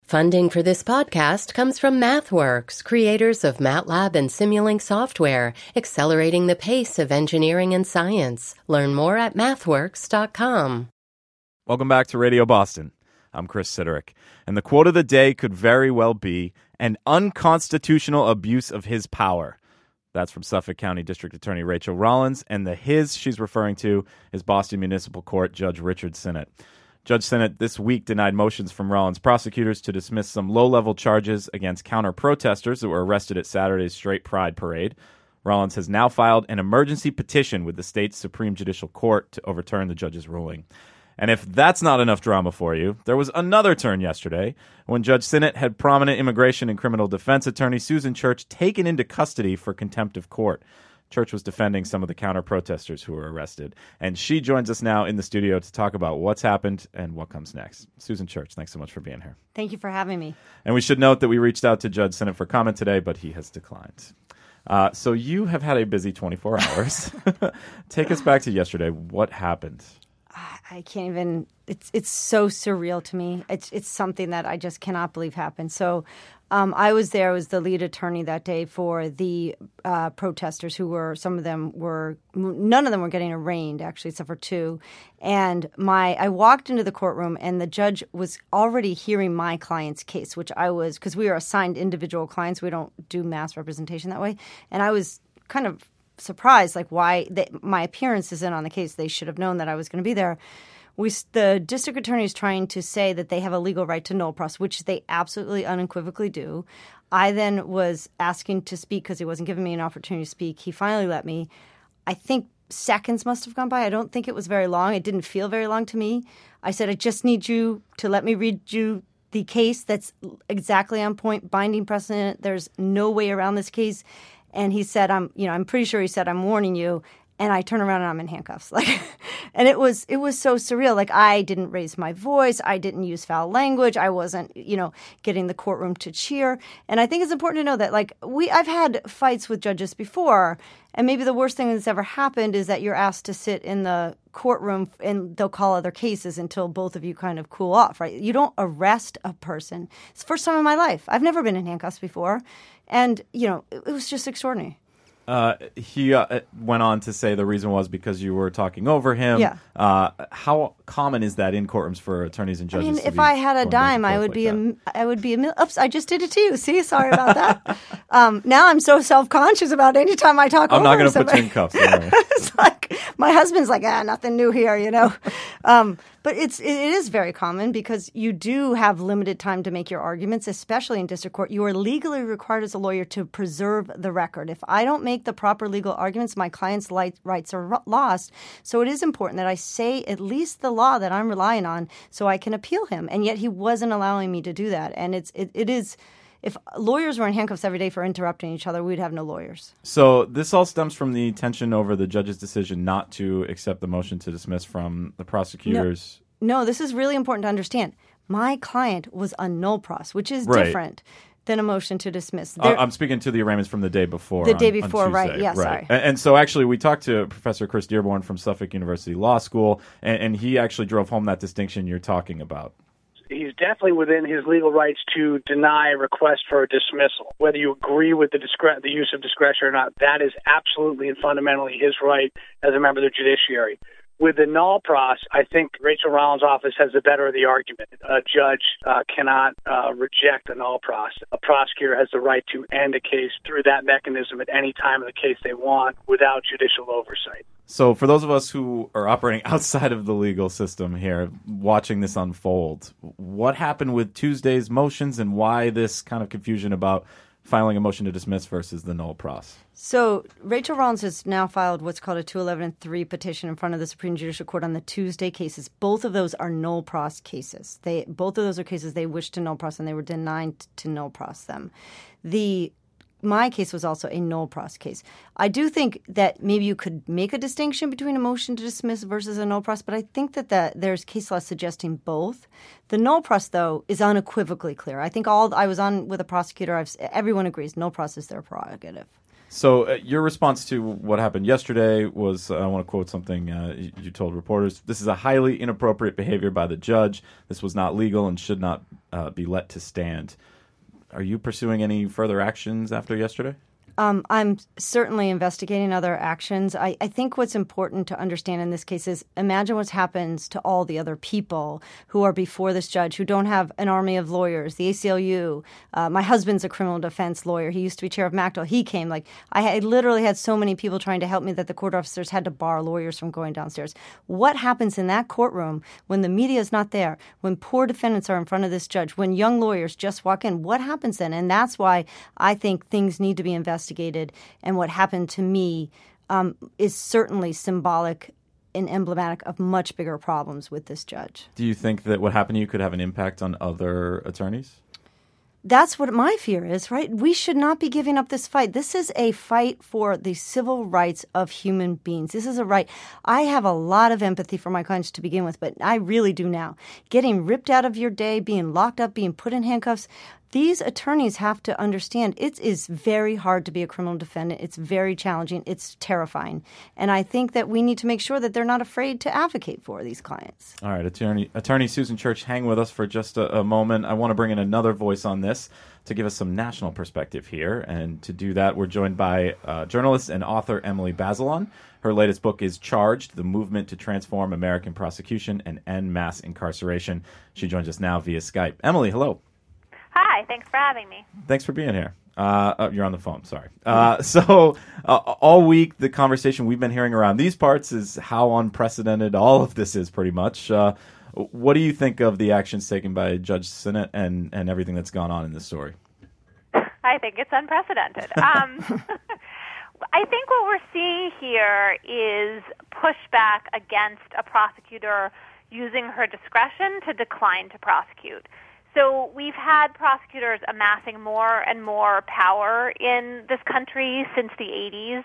Funding for this podcast comes from MathWorks, creators of MATLAB and Simulink software, accelerating the pace of engineering and science. Learn more at mathworks.com. Welcome back to Radio Boston. I'm Chris Sidorick, and the quote of the day could very well be, "an unconstitutional abuse of his power." That's from Suffolk County District Attorney Rachel Rollins, and the his she's referring to is Boston Municipal Court Judge Richard Sinnott. Judge Sinnott this week denied motions from Rollins prosecutors to dismiss some low-level charges against counter-protesters that were arrested at Saturday's Straight Pride Parade. Rollins has now filed an emergency petition with the state's Supreme Judicial Court to overturn the judge's ruling. And if that's not enough drama for you, there was another turn yesterday when Judge Sinnott had prominent immigration and criminal defense attorney Susan Church taken into custody for contempt of court. Church was defending some of the counter-protesters who were arrested. And she joins us now in the studio to talk about what's happened and what comes next. Susan Church, thanks so much for being here. Thank you for having me. And we should note that we reached out to Judge Sinnott for comment today, but he has declined. So you have had a busy 24 hours. Take us back to yesterday. What happened? I can't even. It's so surreal to me. It's something that I just cannot believe happened. So I was there. I was the lead attorney that day for the protesters who were. None of them were getting arraigned, actually, except for two. And I walked into the courtroom, and the judge was already hearing my client's case, which I was, because we are assigned individual clients. We don't do mass representation that way. And I was kind of surprised, like why my appearance is in on the case. They should have known that I was going to be there. The district attorney is trying to say that they have a legal right to nolle pros, which they absolutely unequivocally do. I then was asking to speak because he wasn't giving me an opportunity to speak. He finally let me. I think seconds must have gone by. I don't think it was very long. It didn't feel very long to me. I said, I just need you to let me read you the case that's exactly on point, binding precedent. There's no way around this case. And he said, I'm pretty sure he said, I'm warning you. And I turn around and I'm in handcuffs. And it was so surreal. Like, I didn't raise my voice. I didn't use foul language. I wasn't, getting the courtroom to cheer. And I think it's important to know that, I've had fights with judges before. And maybe the worst thing that's ever happened is that you're asked to sit in the courtroom and they'll call other cases until both of you kind of cool off, right? You don't arrest a person. It's the first time in my life. I've never been in handcuffs before. And, it was just extraordinary. He went on to say the reason was because you were talking over him. Yeah. How common is that in courtrooms for attorneys and judges? I mean, if I had a dime, I would be oops, I just did it to you. See, sorry about that. Now I'm so self-conscious about any time I talk over I'm not going to somebody. put you in cuffs. Anyway. It's like, my husband's like, nothing new here, But it is very common because you do have limited time to make your arguments, especially in district court. You are legally required as a lawyer to preserve the record. If I don't make the proper legal arguments, my client's rights are lost. So it is important that I say at least the law that I'm relying on so I can appeal him. And yet he wasn't allowing me to do that. And it is. If lawyers were in handcuffs every day for interrupting each other, we'd have no lawyers. So this all stems from the tension over the judge's decision not to accept the motion to dismiss from the prosecutors. No, this is really important to understand. My client was a nolle pros, which is Right. different than a motion to dismiss. I'm speaking to the arraignments from the day before. The day on before, Tuesday. right. Yeah, sorry. And so actually we talked to Professor Chris Dearborn from Suffolk University Law School, and he actually drove home that distinction you're talking about. He's definitely within his legal rights to deny a request for a dismissal. Whether you agree with the use of discretion or not, that is absolutely and fundamentally his right as a member of the judiciary. With the nolle pros, I think Rachel Rollins' office has the better of the argument. A judge cannot reject a nolle pros. A prosecutor has the right to end a case through that mechanism at any time of the case they want without judicial oversight. So for those of us who are operating outside of the legal system here, watching this unfold, what happened with Tuesday's motions and why this kind of confusion about filing a motion to dismiss versus the nolle pros? So Rachel Rollins has now filed what's called a 211-3 petition in front of the Supreme Judicial Court on the Tuesday cases. Both of those are nolle pros cases. Both of those are cases they wished to nolle pros and they were denied to nolle pros them. My case was also a nolle pros case. I do think that maybe you could make a distinction between a motion to dismiss versus a nolle pros, but I think that there's case law suggesting both. The nolle pros, though, is unequivocally clear. I think I was on with a prosecutor. Everyone agrees nolle pros is their prerogative. So your response to what happened yesterday was, I want to quote something you told reporters, "This is a highly inappropriate behavior by the judge. This was not legal and should not be let to stand." Are you pursuing any further actions after yesterday? I'm certainly investigating other actions. I think what's important to understand in this case is imagine what happens to all the other people who are before this judge who don't have an army of lawyers, the ACLU. My husband's a criminal defense lawyer. He used to be chair of MACDL. He came. I literally had so many people trying to help me that the court officers had to bar lawyers from going downstairs. What happens in that courtroom when the media is not there, when poor defendants are in front of this judge, when young lawyers just walk in? What happens then? And that's why I think things need to be investigated. And what happened to me is certainly symbolic and emblematic of much bigger problems with this judge. Do you think that what happened to you could have an impact on other attorneys? That's what my fear is, right? We should not be giving up this fight. This is a fight for the civil rights of human beings. This is a right. I have a lot of empathy for my clients to begin with, but I really do now. Getting ripped out of your day, being locked up, being put in handcuffs. These attorneys have to understand it is very hard to be a criminal defendant. It's very challenging. It's terrifying. And I think that we need to make sure that they're not afraid to advocate for these clients. All right, Attorney Susan Church, hang with us for just a moment. I want to bring in another voice on this to give us some national perspective here. And to do that, we're joined by journalist and author Emily Bazelon. Her latest book is Charged, The Movement to Transform American Prosecution and End Mass Incarceration. She joins us now via Skype. Emily, hello. Hi, thanks for having me. Thanks for being here. You're on the phone, sorry. All week, the conversation we've been hearing around these parts is how unprecedented all of this is, pretty much. What do you think of the actions taken by Judge Sinnott and everything that's gone on in this story? I think it's unprecedented. I think what we're seeing here is pushback against a prosecutor using her discretion to decline to prosecute. So we've had prosecutors amassing more and more power in this country since the 80s,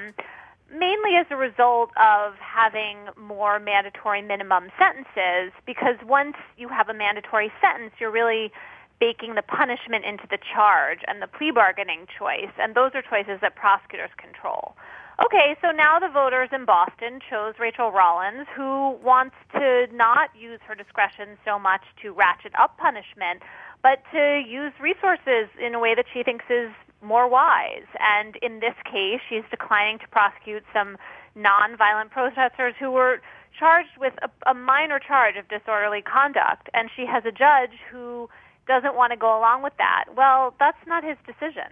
mainly as a result of having more mandatory minimum sentences, because once you have a mandatory sentence, you're really baking the punishment into the charge and the plea bargaining choice, and those are choices that prosecutors control. Okay, so now the voters in Boston chose Rachel Rollins, who wants to not use her discretion so much to ratchet up punishment, but to use resources in a way that she thinks is more wise. And in this case, she's declining to prosecute some nonviolent protesters who were charged with a minor charge of disorderly conduct, and she has a judge who doesn't want to go along with that. Well, that's not his decision.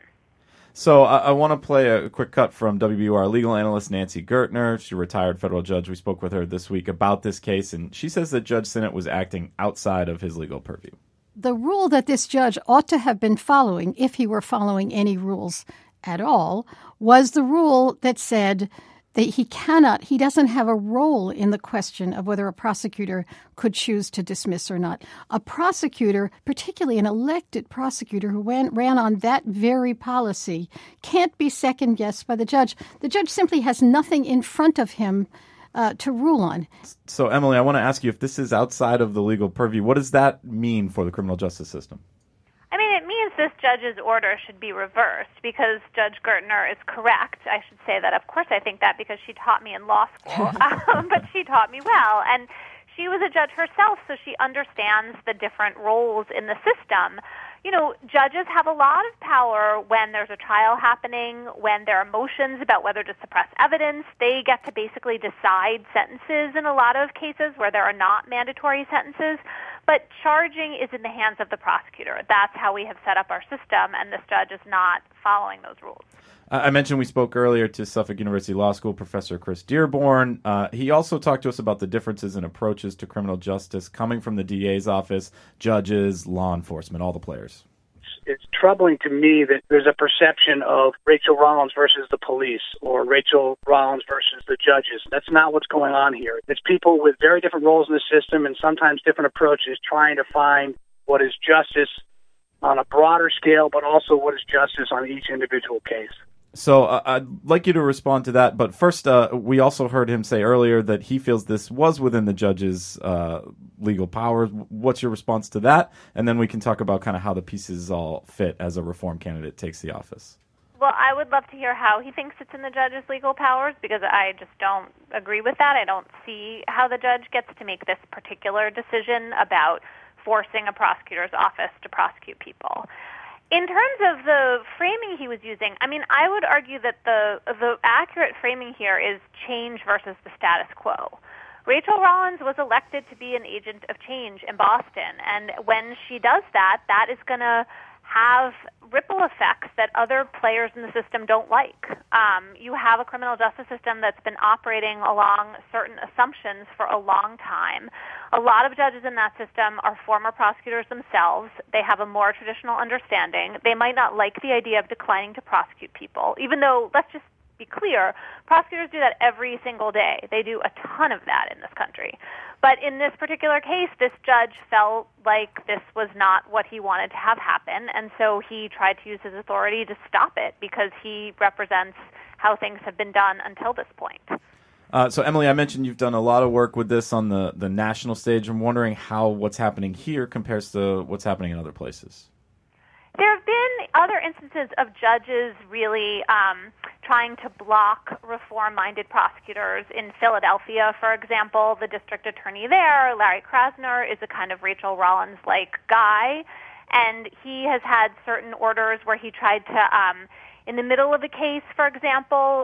So I want to play a quick cut from WBUR legal analyst Nancy Gertner. She's a retired federal judge. We spoke with her this week about this case, and she says that Judge Sinnott was acting outside of his legal purview. The rule that this judge ought to have been following, if he were following any rules at all, was the rule that said that he doesn't have a role in the question of whether a prosecutor could choose to dismiss or not. A prosecutor, particularly an elected prosecutor who ran on that very policy, can't be second-guessed by the judge. The judge simply has nothing in front of him to rule on. So, Emily, I want to ask you, if this is outside of the legal purview, what does that mean for the criminal justice system? I mean, it means this judge's order should be reversed because Judge Gertner is correct. I should say that, of course, I think that because she taught me in law school, but she taught me well. And she was a judge herself, so she understands the different roles in the system. You know, judges have a lot of power when there's a trial happening, when there are motions about whether to suppress evidence. They get to basically decide sentences in a lot of cases where there are not mandatory sentences. But charging is in the hands of the prosecutor. That's how we have set up our system, and this judge is not following those rules. I mentioned we spoke earlier to Suffolk University Law School professor Chris Dearborn. He also talked to us about the differences in approaches to criminal justice coming from the DA's office, judges, law enforcement, all the players. It's troubling to me that there's a perception of Rachel Rollins versus the police or Rachel Rollins versus the judges. That's not what's going on here. It's people with very different roles in the system and sometimes different approaches trying to find what is justice on a broader scale, but also what is justice on each individual case. So I'd like you to respond to that. But first, we also heard him say earlier that he feels this was within the judge's legal powers. What's your response to that? And then we can talk about kind of how the pieces all fit as a reform candidate takes the office. Well, I would love to hear how he thinks it's in the judge's legal powers, because I just don't agree with that. I don't see how the judge gets to make this particular decision about forcing a prosecutor's office to prosecute people. In terms of the framing he was using, I mean, I would argue that the accurate framing here is change versus the status quo. Rachel Rollins was elected to be an agent of change in Boston, and when she does that, that is going to have ripple effects that other players in the system don't like. You have a criminal justice system that's been operating along certain assumptions for a long time. A lot of judges in that system are former prosecutors themselves. They have a more traditional understanding. They might not like the idea of declining to prosecute people, even though, let's just be clear, prosecutors do that every single day. They do a ton of that in this country. But in this particular case, this judge felt like this was not what he wanted to have happen, and so he tried to use his authority to stop it because he represents how things have been done until this point. So, Emily, I mentioned you've done a lot of work with this on the national stage. I'm wondering how what's happening here compares to what's happening in other places. There have been other instances of judges really trying to block reform-minded prosecutors. In Philadelphia, for example, the district attorney there, Larry Krasner, is a kind of Rachel Rollins-like guy, and he has had certain orders where he tried to, in the middle of a case, for example,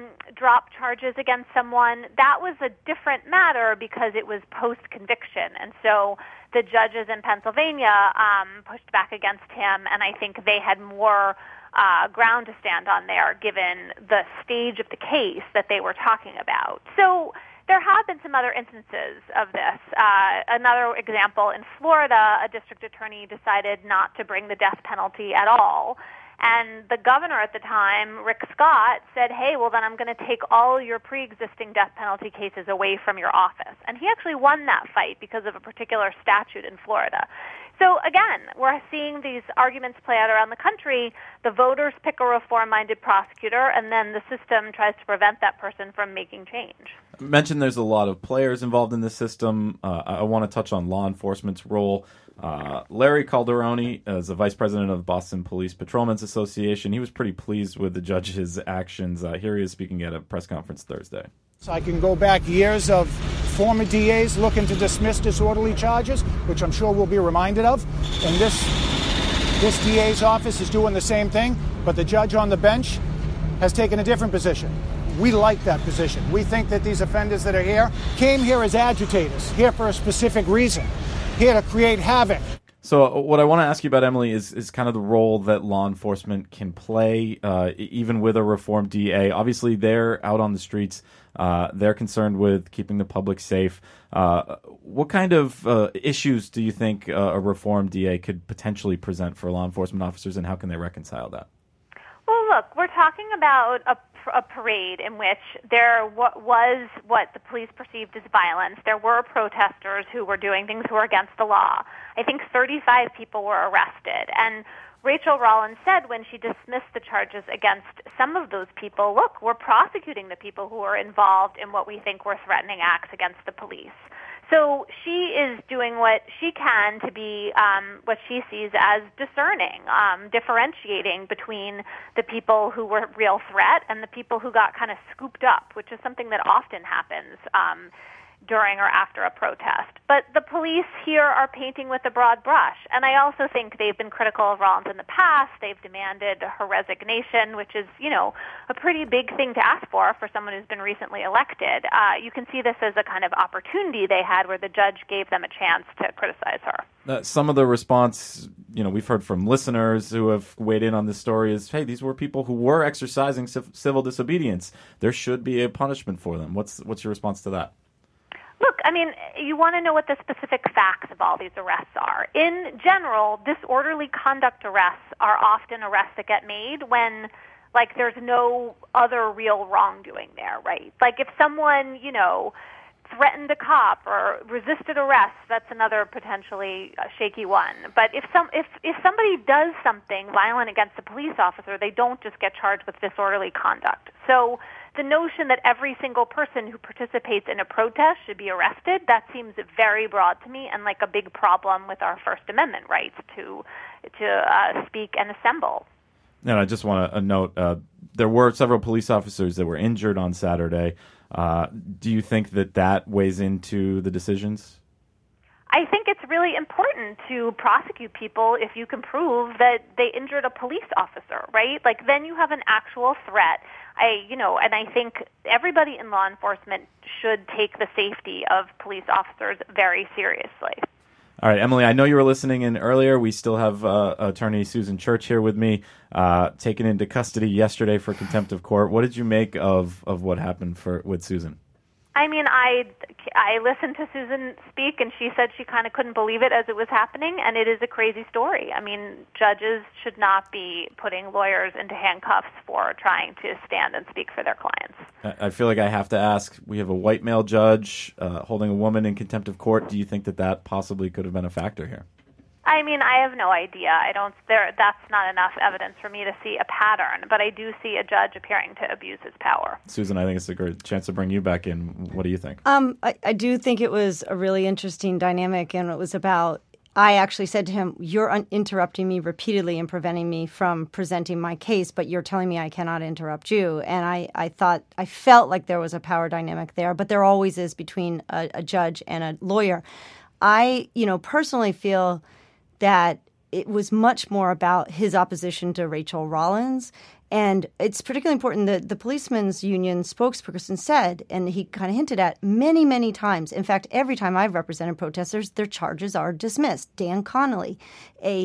drop charges against someone. That was a different matter because it was post-conviction, and so the judges in Pennsylvania pushed back against him, and I think they had more ground to stand on there given the stage of the case that they were talking about. So there have been some other instances of this. Another example, in Florida, a district attorney decided not to bring the death penalty at all. And the governor at the time, Rick Scott, said, hey, well, then I'm going to take all your pre-existing death penalty cases away from your office. And he actually won that fight because of a particular statute in Florida. So, again, we're seeing these arguments play out around the country. The voters pick a reform-minded prosecutor, and then the system tries to prevent that person from making change. You mentioned there's a lot of players involved in the system. I want to touch on law enforcement's role. Larry Calderoni, as the vice president of Boston Police Patrolmen's Association, he was pretty pleased with the judge's actions. Here he is speaking at a press conference Thursday. So I can go back years of former DAs looking to dismiss disorderly charges, which I'm sure we'll be reminded of. And this DA's office is doing the same thing, but the judge on the bench has taken a different position. We like that position. We think that these offenders that are here came here as agitators, here for a specific reason, here to create havoc. So what I want to ask you about, Emily, is kind of the role that law enforcement can play, even with a reformed DA. Obviously, they're out on the streets. They're concerned with keeping the public safe. What kind of issues do you think a reformed DA could potentially present for law enforcement officers, and how can they reconcile that? Well, look, we're talking about a parade in which there was what the police perceived as violence. There were protesters who were doing things who were against the law. I think 35 people were arrested. And Rachel Rollins said when she dismissed the charges against some of those people, look, we're prosecuting the people who were involved in what we think were threatening acts against the police. So she is doing what she can to be what she sees as discerning, differentiating between the people who were a real threat and the people who got kind of scooped up, which is something that often happens during or after a protest. But the police here are painting with a broad brush. And I also think they've been critical of Rollins in the past. They've demanded her resignation, which is, a pretty big thing to ask for someone who's been recently elected. You can see this as a kind of opportunity they had where the judge gave them a chance to criticize her. Some of the response, we've heard from listeners who have weighed in on this story is, hey, these were people who were exercising civil disobedience. There should be a punishment for them. What's your response to that? Look, I mean, you want to know what the specific facts of all these arrests are. In general, disorderly conduct arrests are often arrests that get made when, there's no other real wrongdoing there, right? If someone, threatened a cop or resisted arrest, that's another potentially shaky one. But if somebody does something violent against a police officer, they don't just get charged with disorderly conduct. So the notion that every single person who participates in a protest should be arrested, that seems very broad to me and like a big problem with our First Amendment rights to speak and assemble. And I just want to note, there were several police officers that were injured on Saturday. Do you think that weighs into the decisions? I think it's really important to prosecute people if you can prove that they injured a police officer, right? Like, then you have an actual threat. And I think everybody in law enforcement should take the safety of police officers very seriously. All right, Emily, I know you were listening in earlier. We still have attorney Susan Church here with me, taken into custody yesterday for contempt of court. What did you make of what happened with Susan? I mean, I listened to Susan speak, and she said she kind of couldn't believe it as it was happening, and it is a crazy story. I mean, judges should not be putting lawyers into handcuffs for trying to stand and speak for their clients. I feel like I have to ask, we have a white male judge holding a woman in contempt of court. Do you think that possibly could have been a factor here? I mean, I have no idea. That's not enough evidence for me to see a pattern, but I do see a judge appearing to abuse his power. Susan, I think it's a great chance to bring you back in. What do you think? I do think it was a really interesting dynamic, and it was about, I actually said to him, you're interrupting me repeatedly and preventing me from presenting my case, but you're telling me I cannot interrupt you. And I felt like there was a power dynamic there, but there always is between a judge and a lawyer. I, personally feel that it was much more about his opposition to Rachel Rollins. And it's particularly important that the policemen's union spokesperson said, and he kind of hinted at many, many times. In fact, every time I've represented protesters, their charges are dismissed. Dan Connolly, a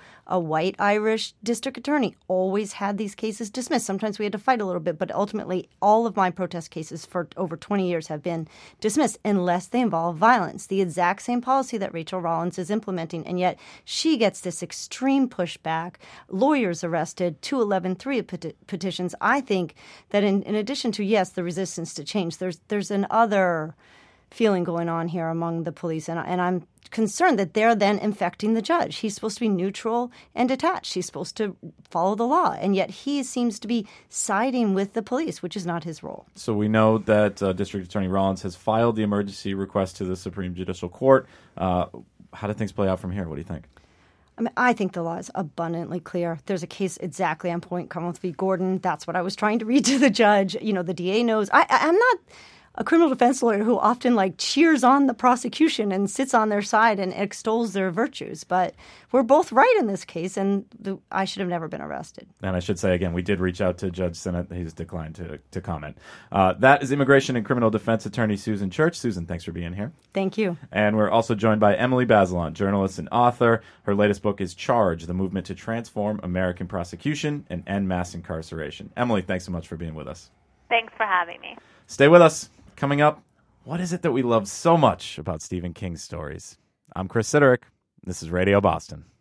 white Irish district attorney, always had these cases dismissed. Sometimes we had to fight a little bit, but ultimately all of my protest cases for over 20 years have been dismissed unless they involve violence. The exact same policy that Rachel Rollins is implementing, and yet she gets this extreme pushback. Lawyers arrested, 211-3 petitions. I think that in addition to, yes, the resistance to change, there's an other feeling going on here among the police, and I'm concerned that they're then infecting the judge. He's supposed to be neutral and detached. He's supposed to follow the law, and yet he seems to be siding with the police, which is not his role. So we know that District Attorney Rollins has filed the emergency request to the Supreme Judicial Court. How do things play out from here? What do you think? I mean, I think the law is abundantly clear. There's a case exactly on point, Commonwealth v. Gordon. That's what I was trying to read to the judge. The DA knows. I'm not a criminal defense lawyer who often cheers on the prosecution and sits on their side and extols their virtues. But we're both right in this case, and I should have never been arrested. And I should say, again, we did reach out to Judge Sinnott. He's declined to comment. That is immigration and criminal defense attorney Susan Church. Susan, thanks for being here. Thank you. And we're also joined by Emily Bazelon, journalist and author. Her latest book is Charge, The Movement to Transform American Prosecution and End Mass Incarceration. Emily, thanks so much for being with us. Thanks for having me. Stay with us. Coming up, what is it that we love so much about Stephen King's stories? I'm Chris Siderick. This is Radio Boston.